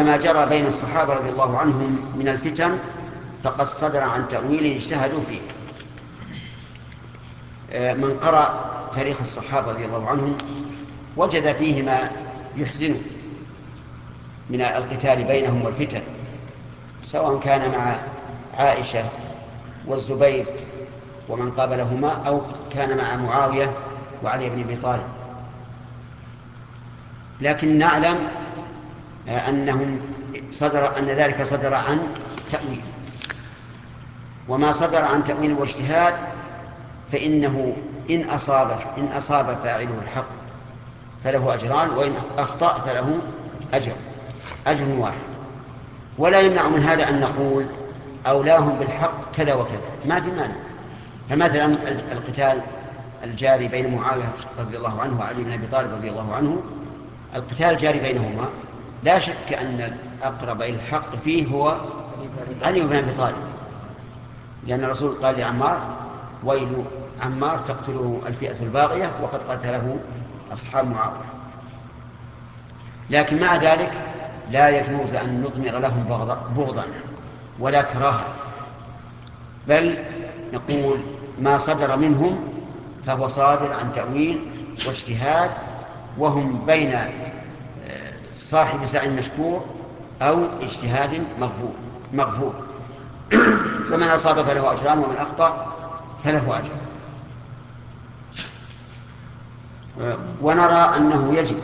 ما جرى بين الصحابة رضي الله عنهم من الفتن فقد صدر عن تأويل اجتهدوا فيه. من قرأ تاريخ الصحابة رضي الله عنهم وجد فيه ما يحزنه من القتال بينهم والفتن، سواء كان مع عائشة والزبير ومن قابلهما أو كان مع معاوية وعلي بن أبي طالب. لكن نعلم أن ذلك صدر عن تأويل، وما صدر عن تأويل واجتهاد فإنه إن أصاب فاعله الحق فله أجران، وإن أخطأ فله أجر واحد. ولا يمنع من هذا أن نقول أولاهم بالحق كذا وكذا، ما في مانع. فمثلا القتال الجاري بين معاوية رضي الله عنه وعلي بن أبي طالب رضي الله عنه، القتال الجاري بينهما لا شك أن الأقرب إلى الحق فيه هو علي بن أبي طالب، لأن الرسول قال لعمار: ويل عمار تقتله الفئة الباغية وقد قتله أصحاب معاوية. لكن مع ذلك لا يجوز أن نضمر لهم بغضا ولا كراهة، بل نقول ما صدر منهم فهو صادر عن تأويل واجتهاد، وهم بين صاحب سعي مشكور أو اجتهاد مغفور. فمن أصاب فله أجران ومن أخطأ فله أجر. ونرى أنه يجب